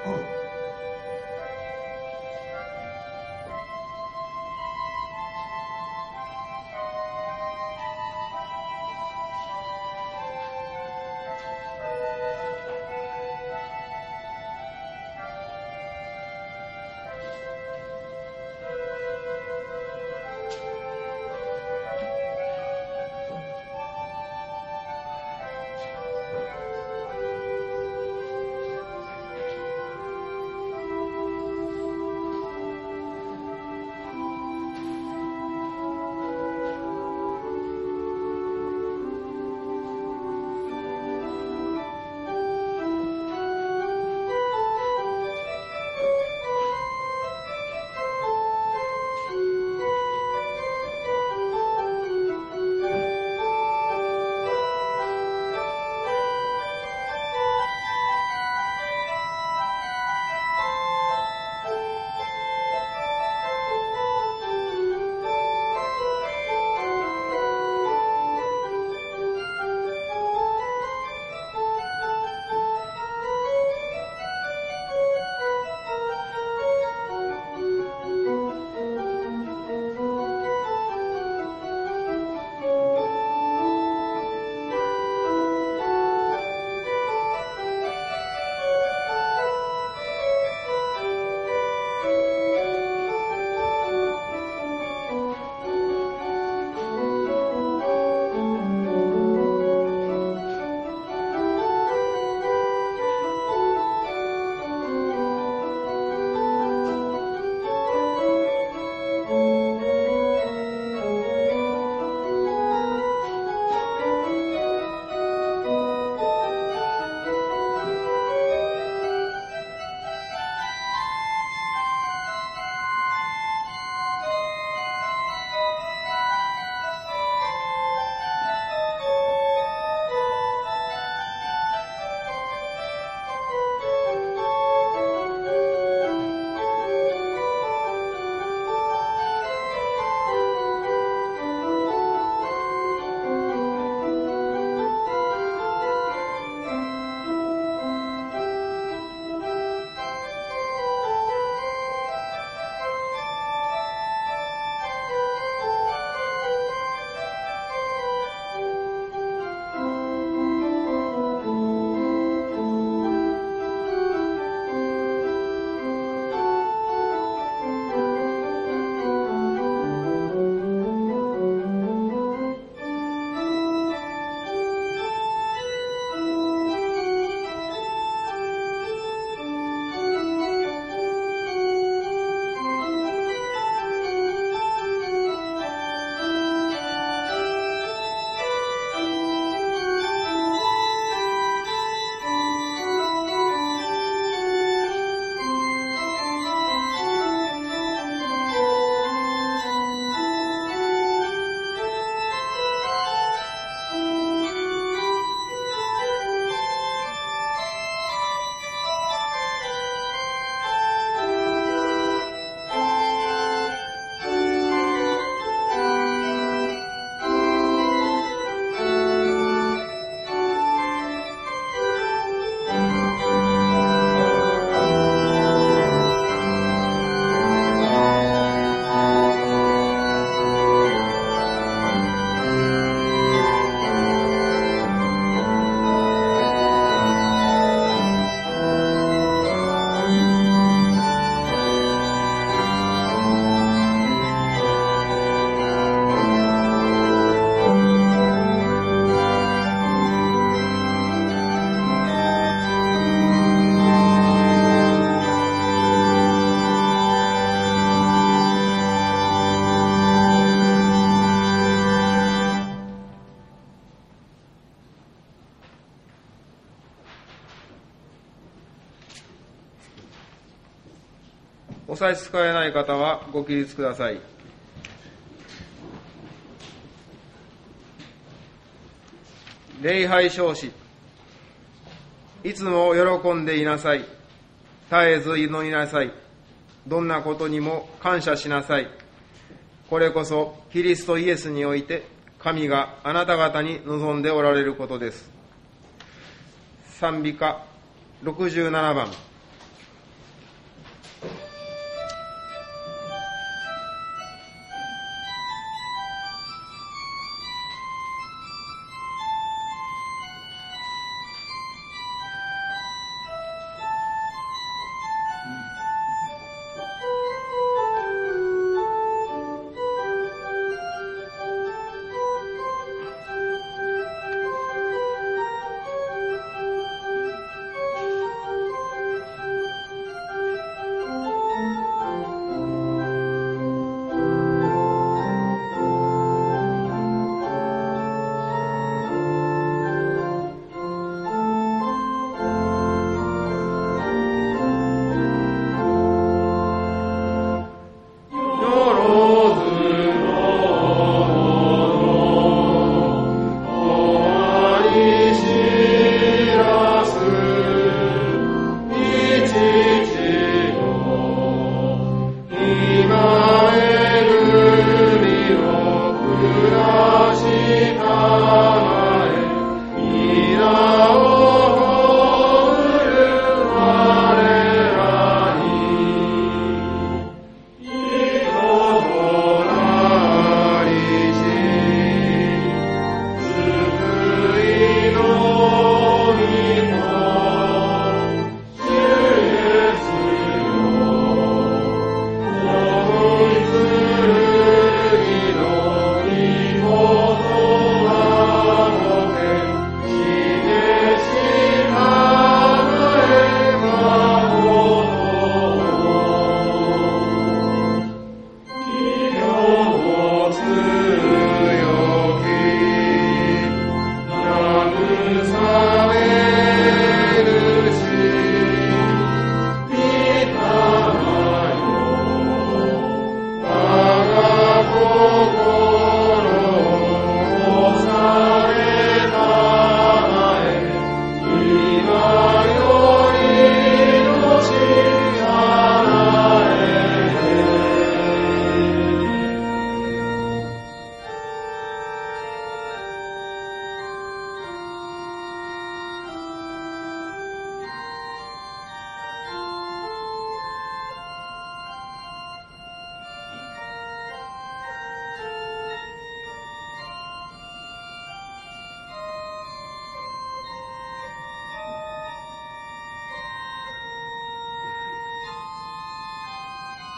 お差し支えない方はご起立ください。礼拝証子。いつも喜んでいなさい。絶えず祈りなさい。どんなことにも感謝しなさい。これこそキリストイエスにおいて神があなた方に望んでおられることです。賛美歌67番。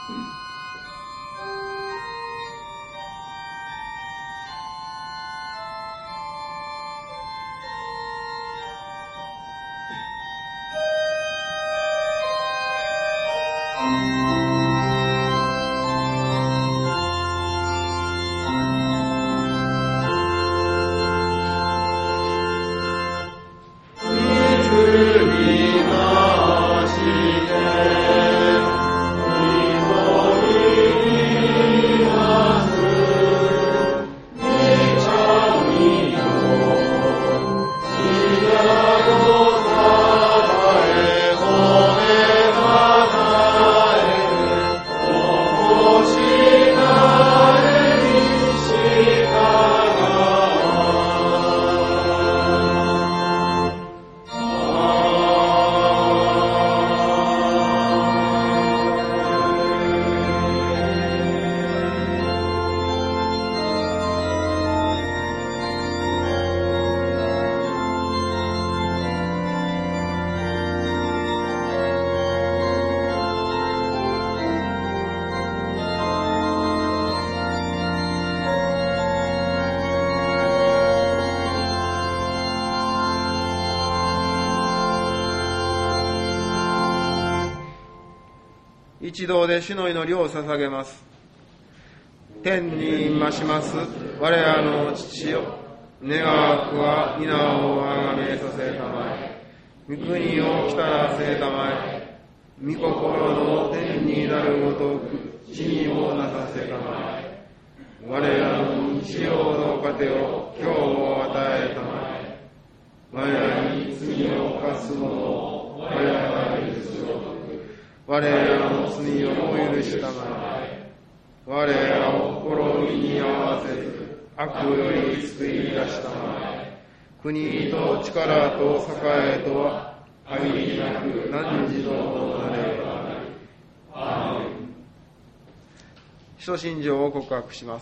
一同で主の祈りを捧げます。天に増します我らの父よ、願わくは皆をあがめさせたまえ。御国を来たらせたまえ。御心の天になるごとく地にもなさせたまえ。我らの日曜の糧を今日も与えたまえ。我らに罪を犯す者を我らが許すごとく我らの罪をも許したまえ。我らを試みに合わせず悪より救い出したまえ。国と力と栄とは限りなく何時ともなればなり。アーメン。使徒信条を告白します。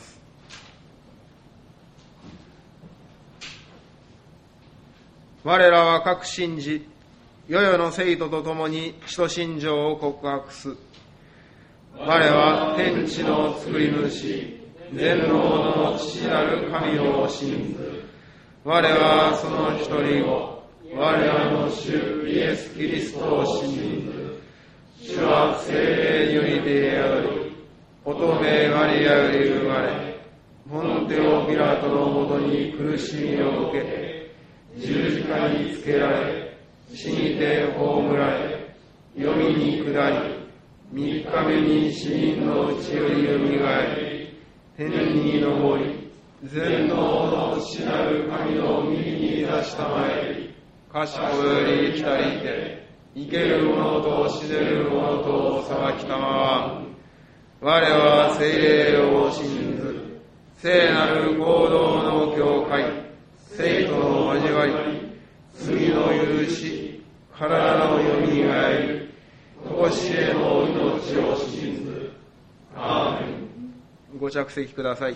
我らは各信じ、世々の生徒と共に使徒信条を告白す。我は天地の作り主、全能の父なる神を信ず。我はその一人を、我らの主イエス・キリストを信ず。主は聖霊によりて宿り、乙女マリアより生まれ、ポンテオ・ピラトのもとに苦しみを受けて、十字架につけられ、死にて葬られ、黄泉に下り、三日目に死人のうちよりよみがえり、天に昇り、全能の父なる神の右に出したまえり、賢より来たりて、生ける者と死ねる者とを裁きたまわ。我は聖霊を信ず、聖なる合同の教会、聖徒の交わり、罪の許し、体のよみがえり、としえの命を信ず。アーメン。ご着席ください。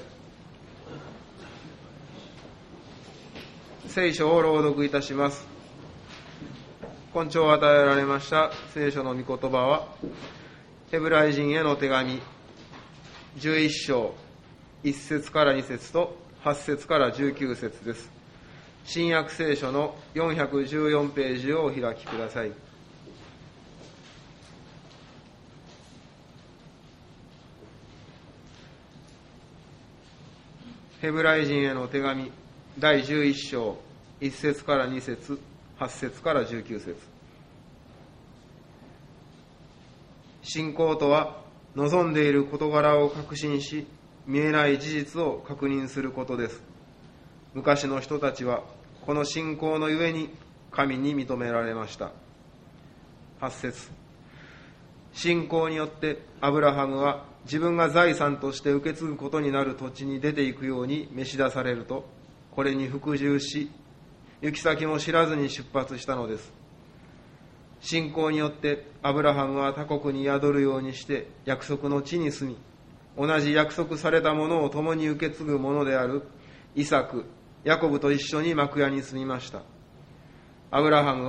聖書を朗読いたします。今朝与えられました聖書の御言葉は、ヘブライ人への手紙11章1節から2節と8節から19節です。新約聖書の414ページをお開きください。ヘブライ人への手紙第11章1節から2節8節から19節。信仰とは望んでいる事柄を確信し、見えない事実を確認することです。昔の人たちはこの信仰のゆえに神に認められました。8節。信仰によってアブラハムは自分が財産として受け継ぐことになる土地に出ていくように召し出されると、これに服従し、行き先も知らずに出発したのです。信仰によってアブラハムは他国に宿るようにして約束の地に住み、同じ約束されたものを共に受け継ぐものであるイサク、ヤコブと一緒に幕屋に住みました。アブラハムは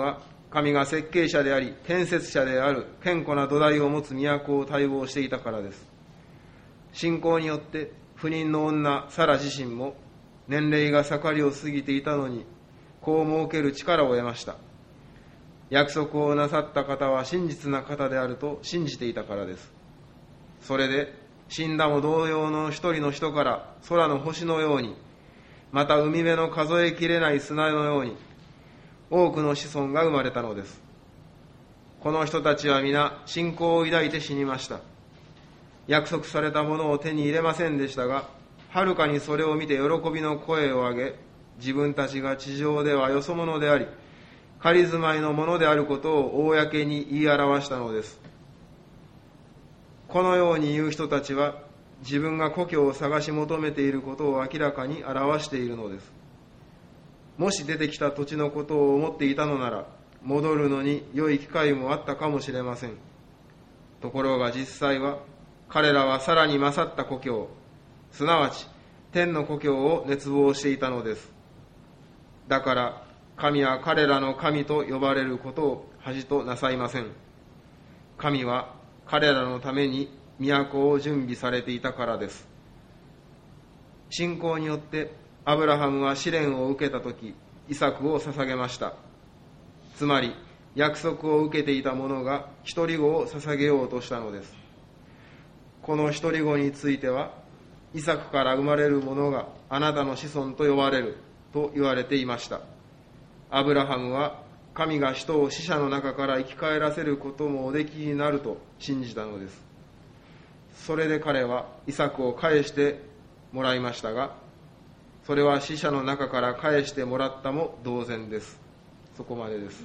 神が設計者であり建設者である堅固な土台を持つ都を待望していたからです。信仰によって不妊の女サラ自身も年齢が盛りを過ぎていたのに子を設ける力を得ました。約束をなさった方は真実な方であると信じていたからです。それで死んだも同様の一人の人から空の星のように、また海辺の数えきれない砂のように多くの子孫が生まれたのです。この人たちは皆信仰を抱いて死にました。約束されたものを手に入れませんでしたが、はるかにそれを見て喜びの声を上げ、自分たちが地上ではよそ者であり仮住まいのものであることを公に言い表したのです。このように言う人たちは自分が故郷を探し求めていることを明らかに表しているのです。もし出てきた土地のことを思っていたのなら、戻るのに良い機会もあったかもしれません。ところが実際は、彼らはさらに勝った故郷、すなわち天の故郷を熱望していたのです。だから神は彼らの神と呼ばれることを恥となさいません。神は彼らのために都を準備されていたからです。信仰によってアブラハムは試練を受けたとき、イサクを捧げました。つまり約束を受けていた者が一人子を捧げようとしたのです。この一人子については、イサクから生まれる者があなたの子孫と呼ばれると言われていました。アブラハムは神が人を死者の中から生き返らせることもおできになると信じたのです。それで彼はイサクを返してもらいましたが、それは死者の中から返してもらったも同然です。そこまでです。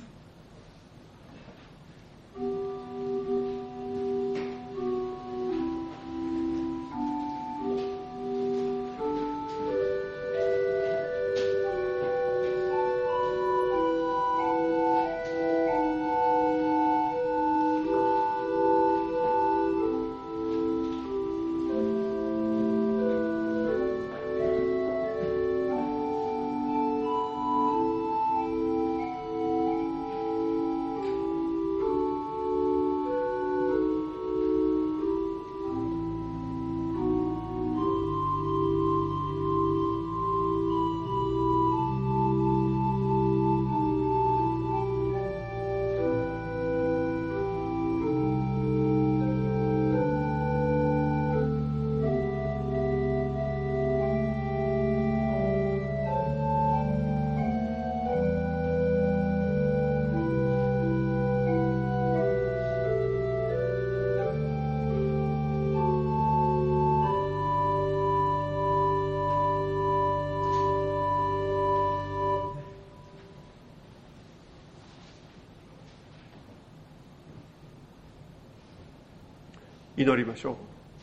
祈りましょ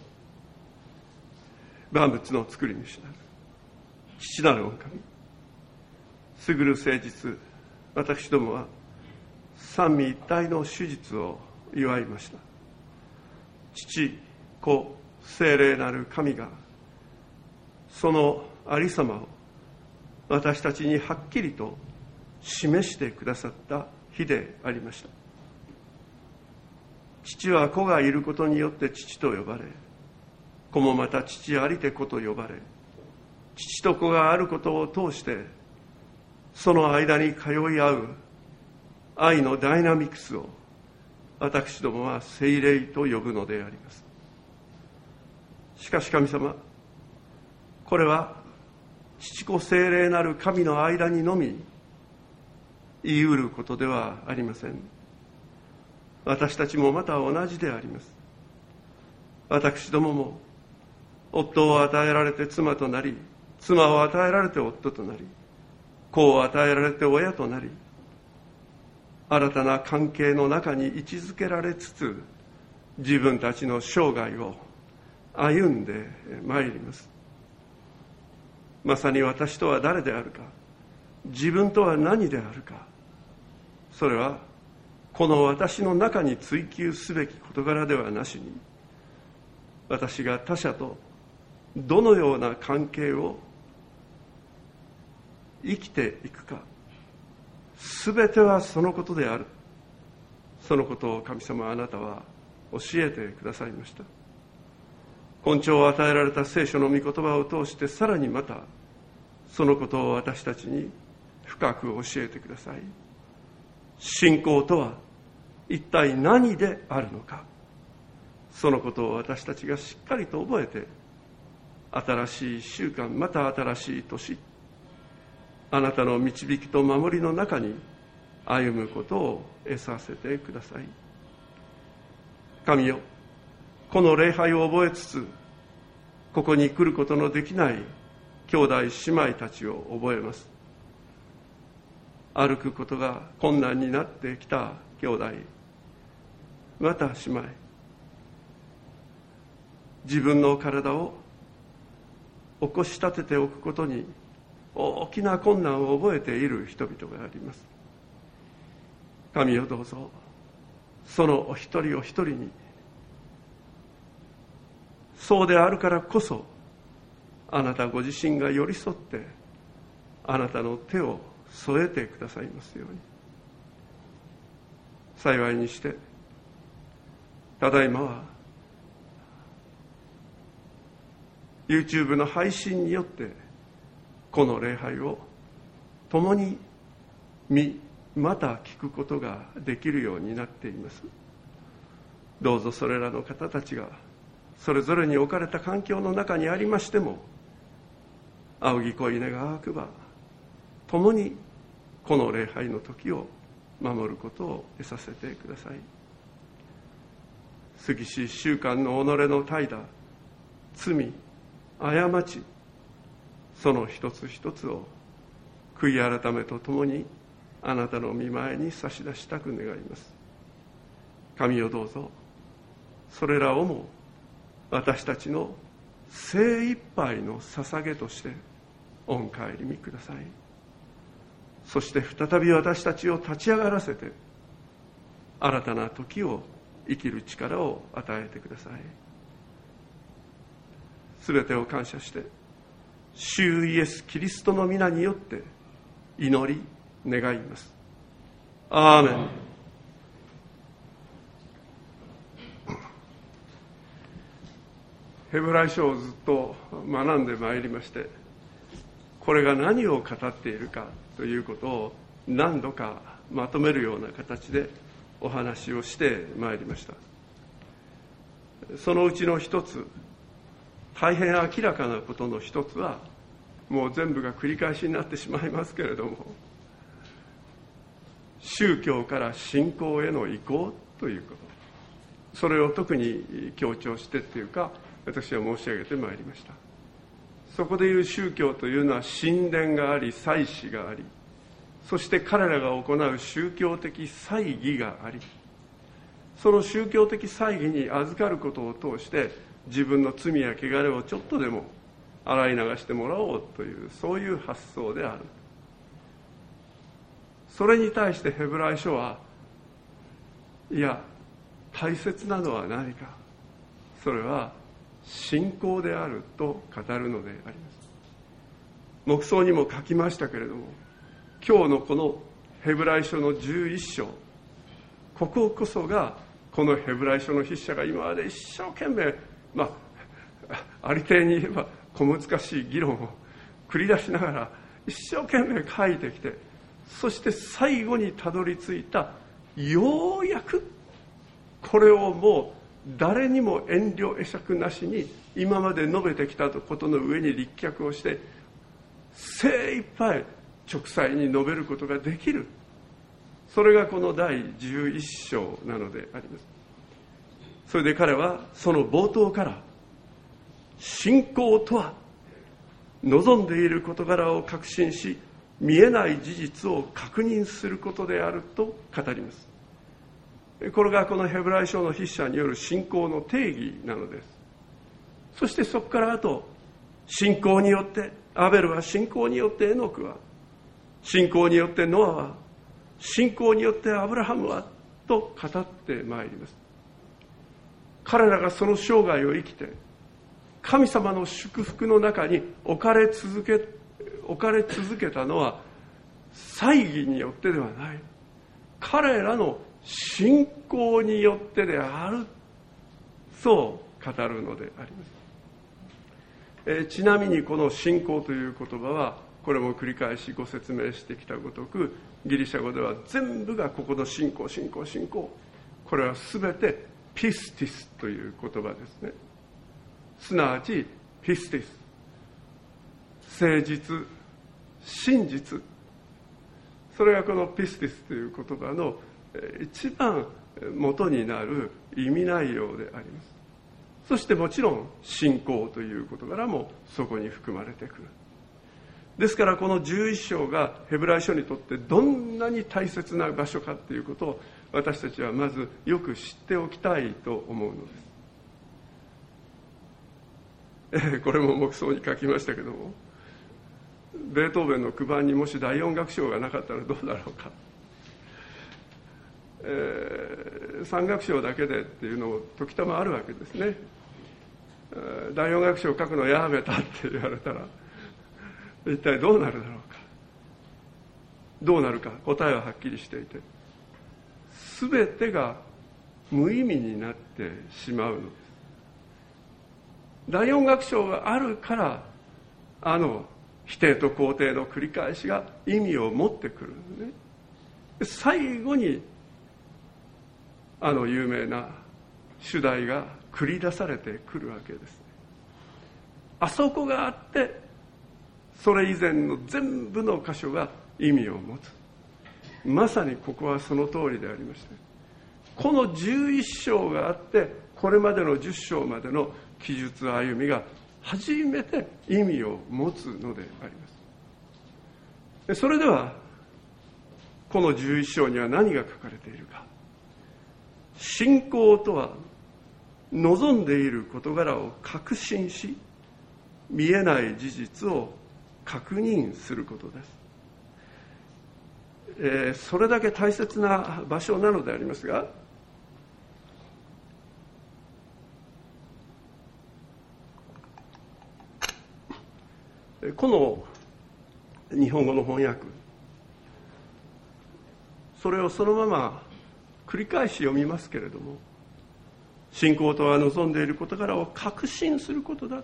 う。万物の作り主なる父なる御神、優る誠実、私どもは三位一体の手術を祝いました。父、子、聖霊なる神がそのありさまを私たちにはっきりと示してくださった日でありました。父は子がいることによって父と呼ばれ、子もまた父ありて子と呼ばれ、父と子があることを通してその間に通い合う愛のダイナミクスを私どもは聖霊と呼ぶのであります。しかし神様、これは父子聖霊なる神の間にのみ言い得ることではありません。私たちもまた同じであります。私どもも夫を与えられて妻となり、妻を与えられて夫となり、子を与えられて親となり、新たな関係の中に位置づけられつつ、自分たちの生涯を歩んでまいります。まさに私とは誰であるか、自分とは何であるか、それはこの私の中に追求すべき事柄ではなしに、私が他者とどのような関係を生きていくか、 すべてはそのことである。そのことを神様あなたは教えてくださいました。根性を与えられた聖書の御言葉を通して、さらにまたそのことを私たちに深く教えてください。信仰とは一体何であるのか、そのことを私たちがしっかりと覚えて、新しい習慣、また新しい年、あなたの導きと守りの中に歩むことを得させてください。神よ、この礼拝を覚えつつ、ここに来ることのできない兄弟姉妹たちを覚えます。歩くことが困難になってきた兄弟、また姉妹、自分の体を起こし立てておくことに大きな困難を覚えている人々があります。神よ、どうぞそのお一人お一人に、そうであるからこそあなたご自身が寄り添ってあなたの手を添えてくださいますように。幸いにしてただいまは YouTube の配信によってこの礼拝を共に見また聞くことができるようになっています。どうぞそれらの方たちがそれぞれに置かれた環境の中にありましても、仰ぎ恋願わくば共にこの礼拝の時を守ることを得させてください。過ぎし習慣の己の怠惰、罪、過ち、その一つ一つを悔い改めとともにあなたの御前に差し出したく願います。神よ、どうぞそれらをも私たちの精一杯の捧げとして御帰りみください。そして再び私たちを立ち上がらせて新たな時を生きる力を与えてください。すべてを感謝して主イエスキリストの皆によって祈り願います。アーメン。ヘブライ書をずっと学んでまいりまして、これが何を語っているかということを何度かまとめるような形でお話をしてまいりました。そのうちの一つ、大変明らかなことの一つは、もう全部が繰り返しになってしまいますけれども、宗教から信仰への移行ということ、それを特に強調してっていうか、私は申し上げてまいりました。そこでいう宗教というのは神殿があり、祭祀があり、そして彼らが行う宗教的祭儀があり、その宗教的祭儀に預かることを通して自分の罪や汚れをちょっとでも洗い流してもらおうという、そういう発想である。それに対してヘブライ書は、いや、大切なのは何か、それは信仰であると語るのであります。黙想にも書きましたけれども、今日のこのヘブライ書の11章、こここそがこのヘブライ書の筆者が今まで一生懸命、ありていに言えば小難しい議論を繰り出しながら一生懸命書いてきて、そして最後にたどり着いた、ようやくこれをもう誰にも遠慮会釈なしに今まで述べてきたことの上に立脚をして精一杯直裁に述べることができる、それがこの第11章なのであります。それで彼はその冒頭から、信仰とは望んでいる事柄を確信し、見えない事実を確認することであると語ります。これがこのヘブライ書の筆者による信仰の定義なのです。そしてそこからあと、信仰によってアベルは、信仰によってエノクは、信仰によってノアは、信仰によってアブラハムはと語ってまいります。彼らがその生涯を生きて神様の祝福の中に置かれ続けたのは、 猜疑によってではない、彼らの信仰によってである、そう語るのであります。ちなみにこの信仰という言葉は、これも繰り返しご説明してきたごとく、ギリシャ語では全部がここの信仰、信仰、信仰、これは全てピスティスという言葉ですね。すなわちピスティス、誠実、真実、それがこのピスティスという言葉の一番元になる意味内容であります。そしてもちろん信仰という事柄もそこに含まれてくる。ですからこの11章がヘブライ書にとってどんなに大切な場所かということを、私たちはまずよく知っておきたいと思うのです。これも黙想に書きましたけども、ベートーベンの9番にもし第4楽章がなかったらどうだろうか。3楽章だけでっていうのも時たまあるわけですね。第4楽章を書くのやめたって言われたら一体どうなるだろうか。どうなるか、答えははっきりしていて、全てが無意味になってしまうのです。第4楽章があるから、否定と肯定の繰り返しが意味を持ってくるんですね。最後に有名な主題が繰り出されてくるわけです。あそこがあって、それ以前の全部の箇所が意味を持つ。まさにここはその通りでありまして、この11章があって、これまでの10章までの記述歩みが初めて意味を持つのであります。それではこの11章には何が書かれているか。信仰とは、望んでいる事柄を確信し、見えない事実を確認することです。それだけ大切な場所なのでありますが、この日本語の翻訳、それをそのまま繰り返し読みますけれども、信仰とは望んでいる事柄を確信することだと。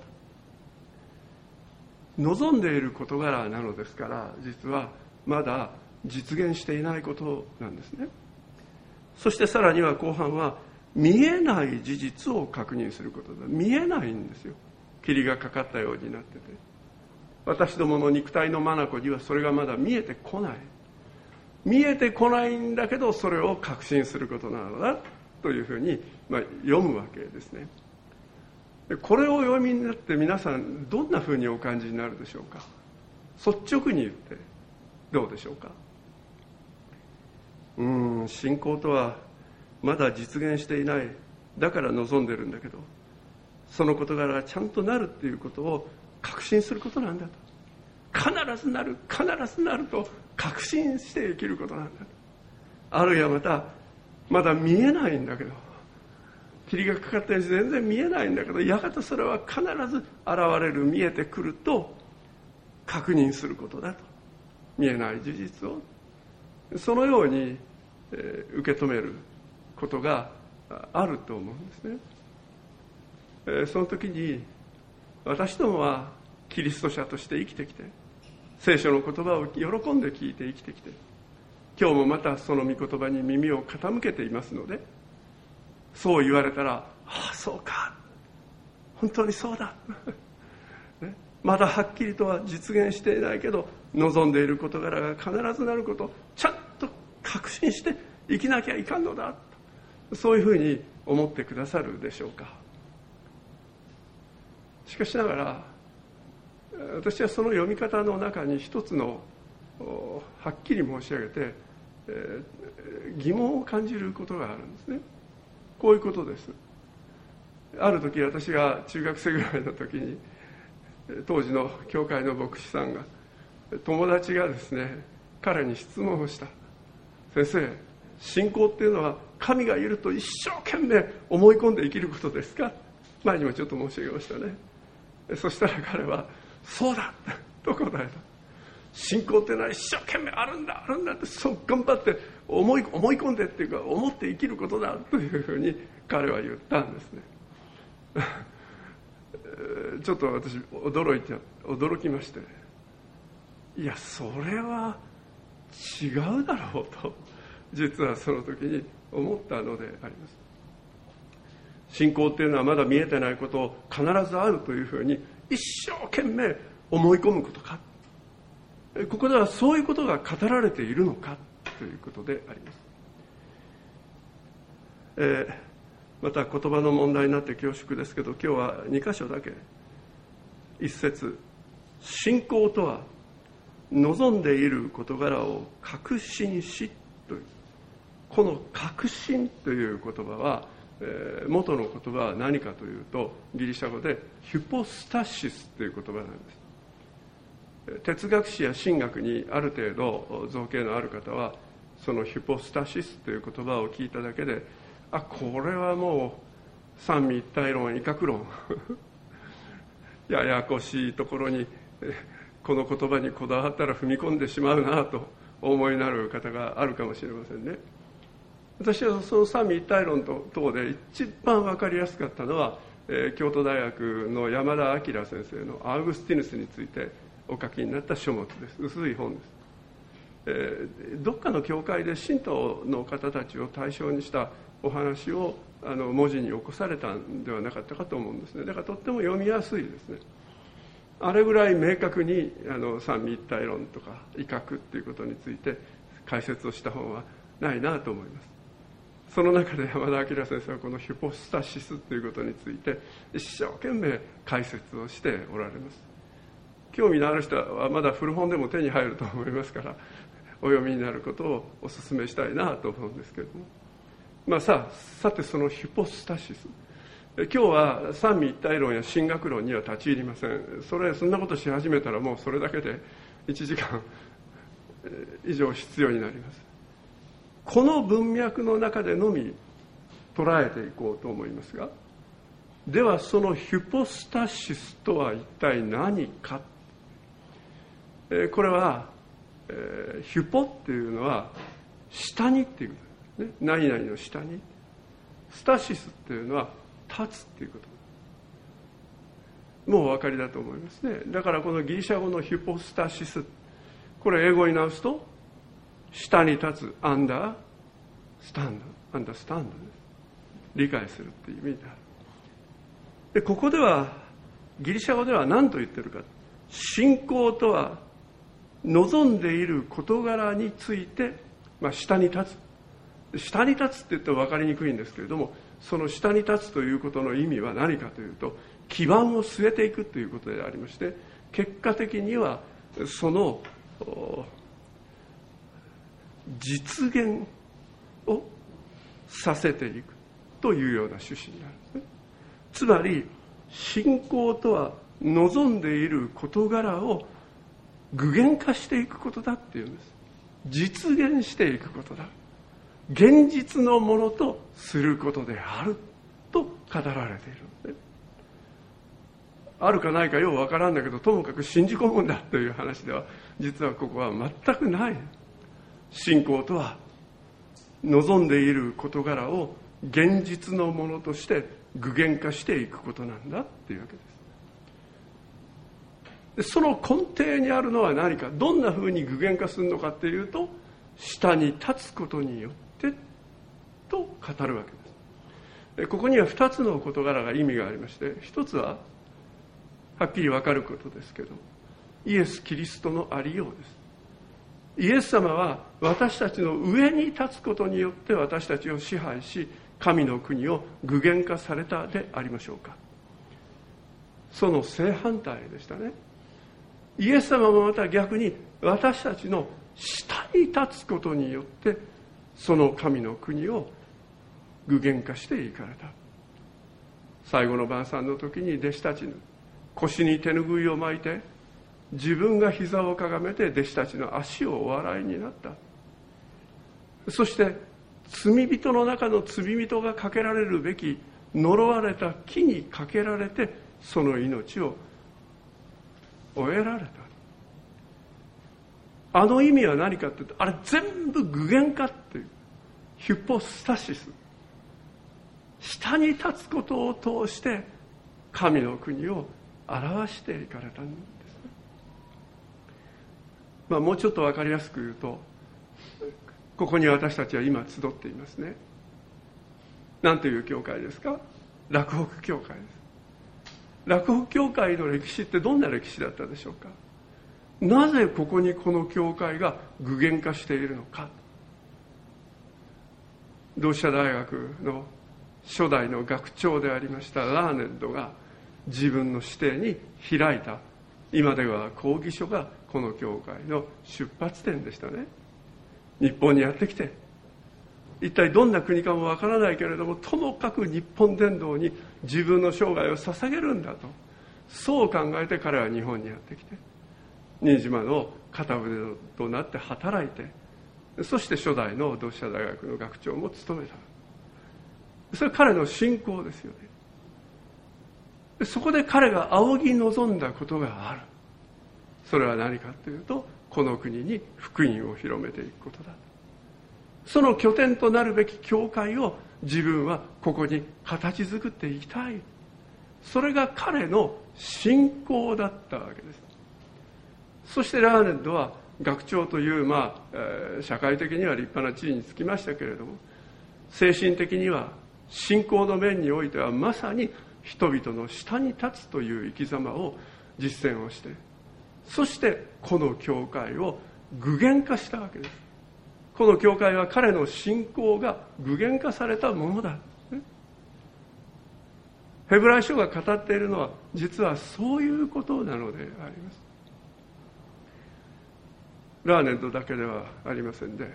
望んでいる事柄なのですから、実はまだ実現していないことなんですね。そしてさらには後半は、見えない事実を確認することだ。見えないんですよ。霧がかかったようになってて、私どもの肉体の眼にはそれがまだ見えてこない。見えてこないんだけど、それを確信することなのだというふうに、読むわけですね。これを読みになって皆さんどんなふうにお感じになるでしょうか。率直に言ってどうでしょうか。信仰とはまだ実現していない、だから望んでるんだけど、その事柄がちゃんとなるっていうことを確信することなんだと。必ずなる、必ずなると確信して生きることなんだと。あるいはまだ見えないんだけど、霧がかかったように全然見えないんだけど、やがてそれは必ず現れる、見えてくると確認することだと。見えない事実をそのように受け止めることがあると思うんですね。その時に私どもはキリスト者として生きてきて、聖書の言葉を喜んで聞いて生きてきて、今日もまたその御言葉に耳を傾けていますので、そう言われたら、ああそうか、本当にそうだね、まだはっきりとは実現していないけど、望んでいる事柄が必ずなることをちゃんと確信して生きなきゃいかんのだ、そういうふうに思ってくださるでしょうか。しかしながら、私はその読み方の中に一つのはっきり申し上げて、疑問を感じることがあるんですね。こういうことです。ある時、私が中学生ぐらいの時に、当時の教会の牧師さんが、友達がですね、彼に質問をした。先生、信仰っていうのは神がいると一生懸命思い込んで生きることですか。前にもちょっと申し上げましたね。そしたら彼は、そうだと答えた。 信仰っていうのは一生懸命あるんだってそう頑張って思い込んでっていうか思って生きることだというふうに彼は言ったんですね。ちょっと私驚きまして、いやそれは違うだろうと実はその時に思ったのであります。信仰っていうのはまだ見えてないことを必ずあるというふうに一生懸命思い込むことか、ここではそういうことが語られているのかということであります。また言葉の問題になって恐縮ですけど、今日は2箇所だけ。一節、信仰とは望んでいる事柄を確信しという、この確信という言葉は、元の言葉は何かというと、ギリシャ語でヒュポスタシスという言葉なんです。哲学史や神学にある程度造詣のある方は、そのヒュポスタシスという言葉を聞いただけで、これはもう三位一体論、威嚇論ややこしいところにこの言葉にこだわったら踏み込んでしまうなとお思いになる方があるかもしれませんね。私はその三位一体論等で一番分かりやすかったのは、京都大学の山田明先生のアウグスティヌスについてお書きになった書物です。薄い本です。どっかの教会で信徒の方たちを対象にしたお話を文字に起こされたんではなかったかと思うんですね。だからとっても読みやすいですね。あれぐらい明確に三位一体論とか威嚇っていうことについて解説をした本はないなと思います。その中で山田明先生はこのヒュポスタシスということについて一生懸命解説をしておられます。興味のある人はまだ古本でも手に入ると思いますから、お読みになることをお勧めしたいなと思うんですけれども、さてそのヒュポスタシス、今日は三位一体論や神学論には立ち入りません。そんなことし始めたらもうそれだけで1時間以上必要になります。この文脈の中でのみ捉えていこうと思いますが、ではそのヒュポスタシスとは一体何か。これは、ヒュポっていうのは下にっていうことですね。何々の下に。スタシスっていうのは立つっていうこと。もうお分かりだと思いますね。だからこのギリシャ語のヒュポスタシス、これ英語に直すと下に立つ、アンダースタンドです。理解するっていう意味である。でここではギリシャ語では何と言ってるか。信仰とは望んでいる事柄について、下に立つ。下に立つって言っても分かりにくいんですけれども、その下に立つということの意味は何かというと、基盤を据えていくということでありまして、結果的にはその実現をさせていくというような趣旨になるんですね。つまり信仰とは望んでいる事柄を具現化していくことだっていうんです。実現していくことだ、現実のものとすることであると語られているんですね。あるかないかようわからんだけど、ともかく信じ込むんだという話では実はここは全くない。信仰とは望んでいる事柄を現実のものとして具現化していくことなんだっていうわけです。でその根底にあるのは何か、どんなふうに具現化するのかっていうと、下に立つことによってと語るわけです。でここには2つの事柄が意味がありまして、一つははっきり分かることですけど、イエス・キリストのありようです。イエス様は私たちの上に立つことによって私たちを支配し、神の国を具現化されたでありましょうか。その正反対でしたね。イエス様もまた逆に私たちの下に立つことによってその神の国を具現化していかれた。最後の晩餐の時に弟子たちの腰に手ぬぐいを巻いて、自分が膝をかがめて弟子たちの足をお洗いになった。そして罪人の中の罪人がかけられるべき呪われた木にかけられて、その命を終えられた。 あの意味は何かっていうと、あれ全部具現化っていう、ヒュポスタシス、下に立つことを通して神の国を表していかれたんですね。もうちょっと分かりやすく言うと、ここに私たちは今集っていますね。何という教会ですか？洛北教会です。洛北教会の歴史ってどんな歴史だったでしょうか？なぜここにこの教会が具現化しているのか。同志社大学の初代の学長でありましたラーネッドが自分の指定に開いた、今では講義書がこの教会の出発点でしたね。日本にやってきて、一体どんな国かもわからないけれども、ともかく日本伝道に自分の生涯を捧げるんだと、そう考えて彼は日本にやってきて、新島の片腕となって働いて、そして初代の同志社大学の学長も務めた。それは彼の信仰ですよね。そこで彼が仰ぎ望んだことがある。それは何かというと、この国に福音を広めていくことだ。その拠点となるべき教会を自分はここに形作っていきたい。それが彼の信仰だったわけです。そしてラーネッドは学長という、社会的には立派な地位につきましたけれども、精神的には信仰の面においてはまさに人々の下に立つという生き様を実践をして、そしてこの教会を具現化したわけです。この教会は彼の信仰が具現化されたものだ。ヘブライ書が語っているのは実はそういうことなのであります。ラーネットだけではありませんで、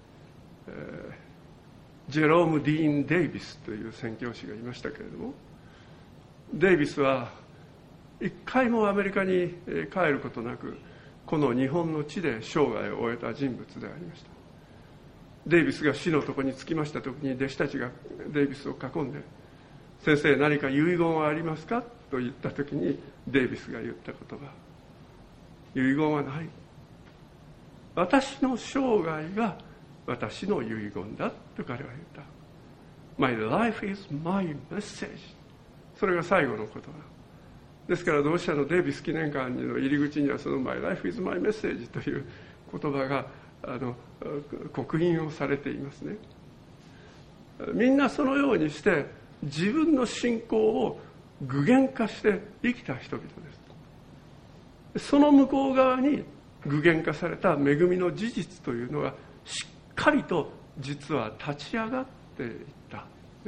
ジェローム・ディーン・デイビスという宣教師がいましたけれども、デイビスは一回もアメリカに帰ることなく、この日本の地で生涯を終えた人物でありました。デイビスが死のとこに着きましたときに、弟子たちがデイビスを囲んで、先生何か遺言はありますかと言ったときに、デイビスが言った言葉、遺言はない。私の生涯が私の遺言だと彼は言った。 My life is my message。 それが最後の言葉ですから、同志社のデイビス記念館の入り口にはその My life is my message という言葉が刻印をされていますね。みんなそのようにして自分の信仰を具現化して生きた人々です。その向こう側に具現化された恵みの事実というのがしっかりと実は立ち上がっていった。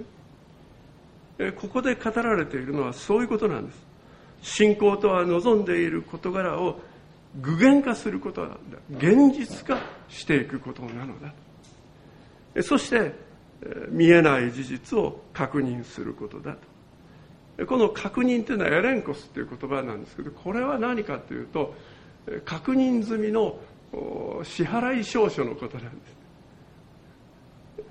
ここで語られているのはそういうことなんです。信仰とは望んでいる事柄を具現化することなんだ。現実化していくことなのだ。そして見えない事実を確認することだと。この確認というのはエレンコスという言葉なんですけど、これは何かというと、確認済みの支払い証書のことなんです。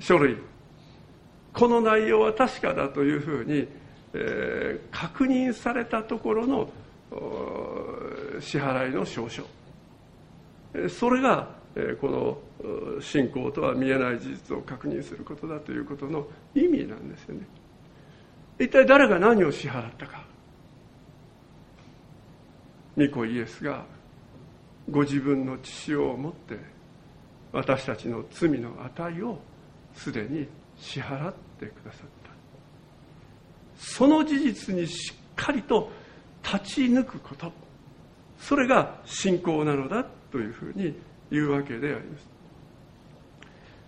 書類、この内容は確かだというふうに、確認されたところの支払いの証書、それがこの信仰とは見えない事実を確認することだということの意味なんですよね。一体誰が何を支払ったか。御子イエスがご自分の血潮をもって私たちの罪の値をすでに支払ってくださった。その事実にしっかりと立ち抜くこと、それが信仰なのだというふうに言うわけであります。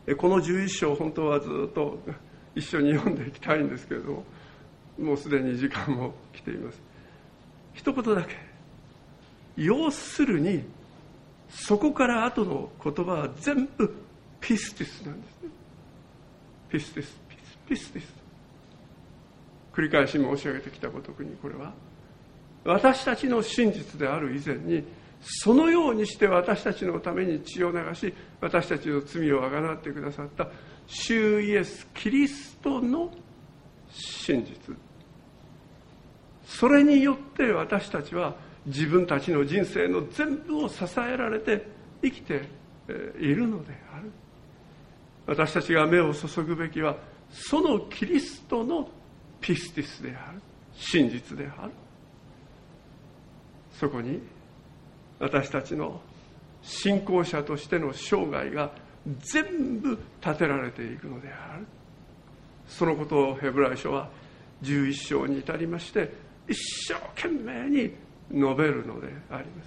この11章、本当はずっと一緒に読んでいきたいんですけれども、もうすでに時間も来ています。一言だけ、要するにそこから後の言葉は全部ピスティスなんですね。ピスティス、ピスティス。繰り返し申し上げてきたごとくに、これは私たちの真実である以前に、そのようにして私たちのために血を流し、私たちの罪をあがなってくださった主イエス・キリストの真実、それによって私たちは自分たちの人生の全部を支えられて生きているのである。私たちが目を注ぐべきはそのキリストのピスティスである、真実である。そこに私たちの信仰者としての生涯が全部立てられていくのである。そのことをヘブライ書は11章に至りまして一生懸命に述べるのであります。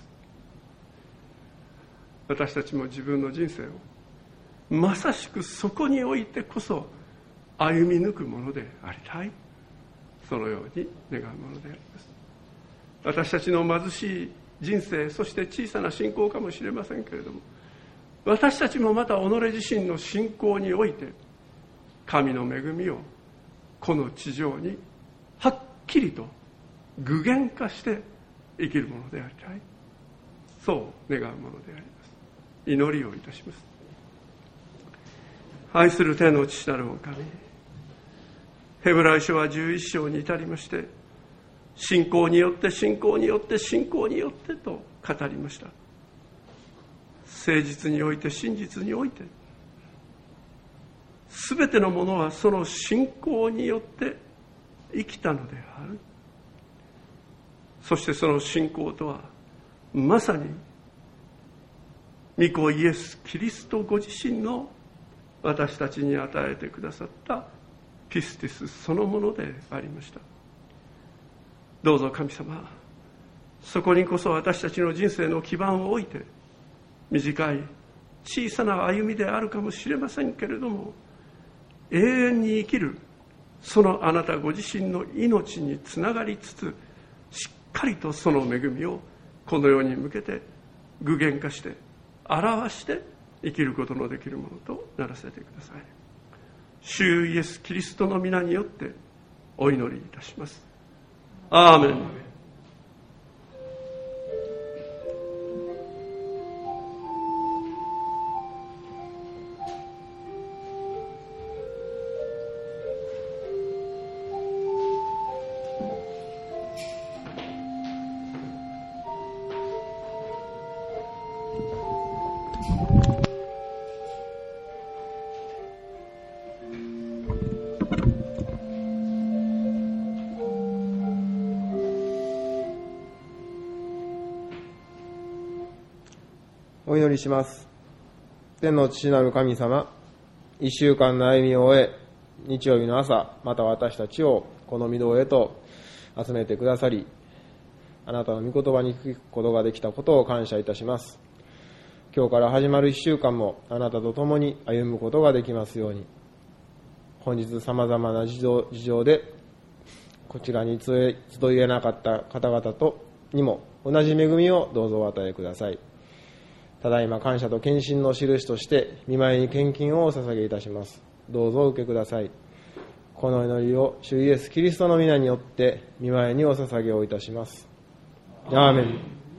私たちも自分の人生をまさしくそこにおいてこそ歩み抜くものでありたい、そのように願うものであります。私たちの貧しい人生、そして小さな信仰かもしれませんけれども、私たちもまた己自身の信仰において神の恵みをこの地上にはっきりと具現化して生きるものでありたい、そう願うものであります。祈りをいたします。愛する天の父なるお神、ヘブライ書は11章に至りまして、信仰によって信仰によって信仰によってと語りました。誠実において真実において、すべてのものはその信仰によって生きたのである。そしてその信仰とはまさに御子イエス・キリストご自身の私たちに与えてくださったピスティスそのものでありました。どうぞ神様、そこにこそ私たちの人生の基盤を置いて、短い小さな歩みであるかもしれませんけれども、永遠に生きるそのあなたご自身の命につながりつつ、しっかりとその恵みをこの世に向けて具現化して表して生きることのできるものとならせてください。主イエスキリストの皆によってお祈りいたします。アーメン。 お祈りします。天の父なる神様、一週間の歩みを終え、日曜日の朝、また私たちをこの御堂へと集めてくださり、あなたの御言葉に聞くことができたことを感謝いたします。今日から始まる一週間もあなたと共に歩むことができますように、本日様々な事情でこちらに集えなかった方々とにも同じ恵みをどうぞお与えください。ただいま感謝と献身の印として御前に献金をお捧げいたします。どうぞお受けください。この祈りを主イエスキリストの皆によって御前にお捧げをいたします。アーメン。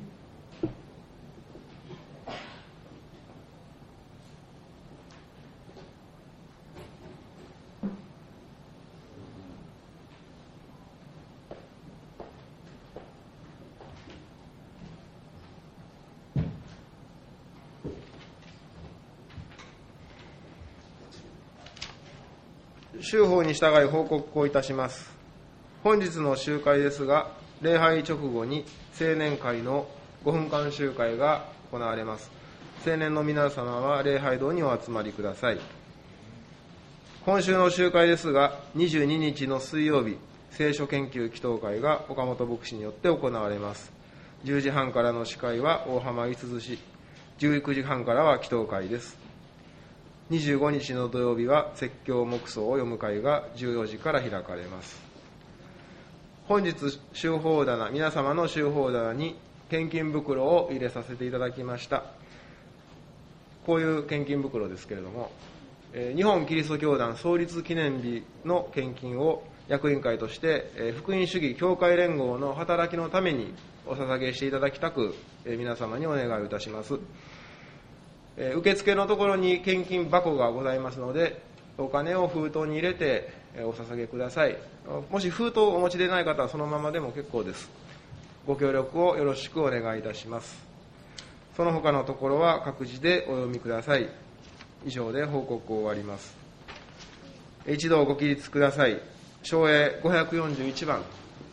週報に従い報告をいたします。本日の集会ですが、礼拝直後に青年会の5分間集会が行われます。青年の皆様は礼拝堂にお集まりください。今週の集会ですが、22日の水曜日、聖書研究祈祷会が岡本牧師によって行われます。10時半からの司会は大浜五津氏、19時半からは祈祷会です。25日の土曜日は説教黙想を読む会が14時から開かれます。本日収報棚、皆様の収報棚に献金袋を入れさせていただきました。こういう献金袋ですけれども、日本キリスト教団創立記念日の献金を役員会として福音主義教会連合の働きのためにお捧げしていただきたく、皆様にお願いをいたします。受付のところに献金箱がございますので、お金を封筒に入れてお捧げください。もし封筒をお持ちでない方はそのままでも結構です。ご協力をよろしくお願いいたします。 その他のところは各自でお読みください。以上で報告を終わります。一同ご起立ください。唱詠541番。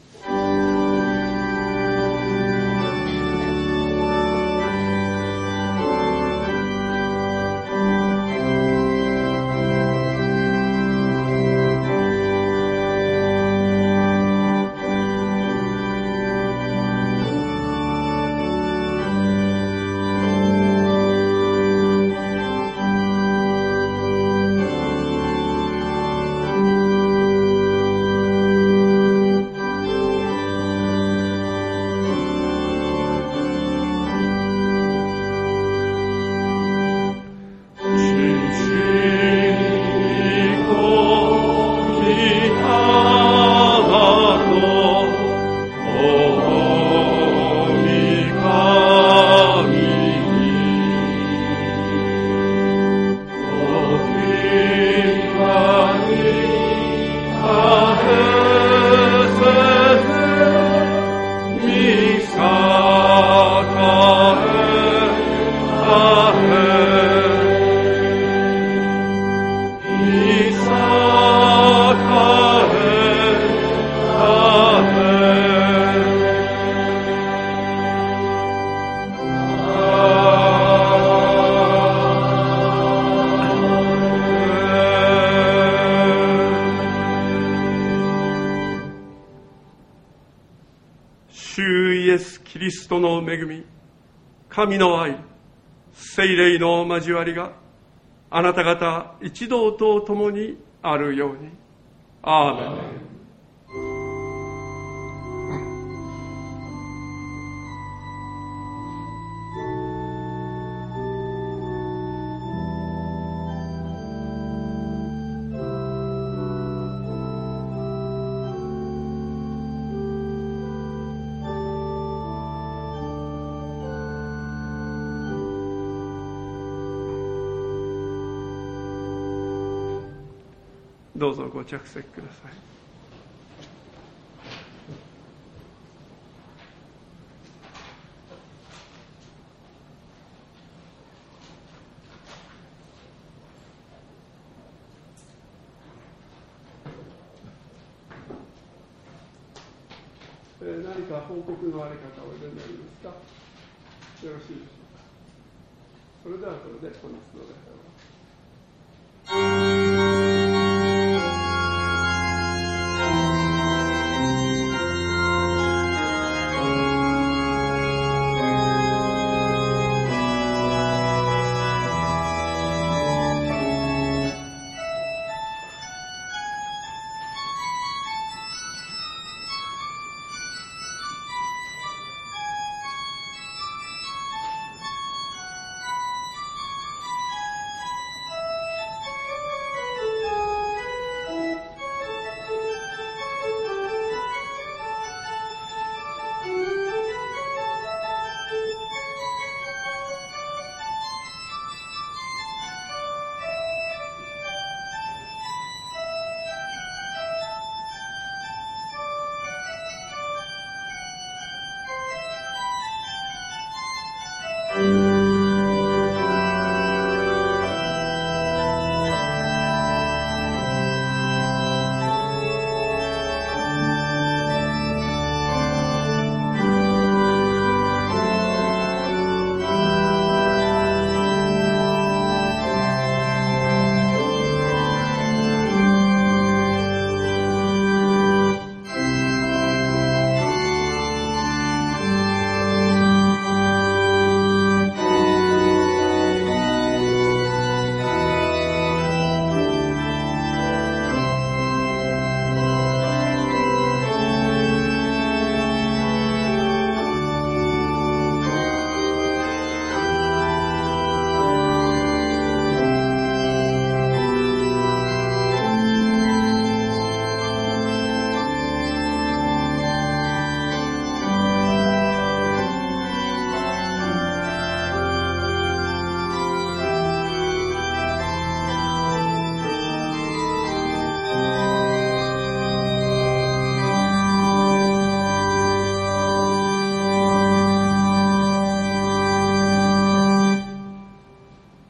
キリストの恵み、神の愛、聖霊の交わりがあなた方一同と共にあるように。アーメン。どうぞご着席ください。何か報告のあり方をお出になりますか。よろしいでしょうか。それではこれで本日の礼拝を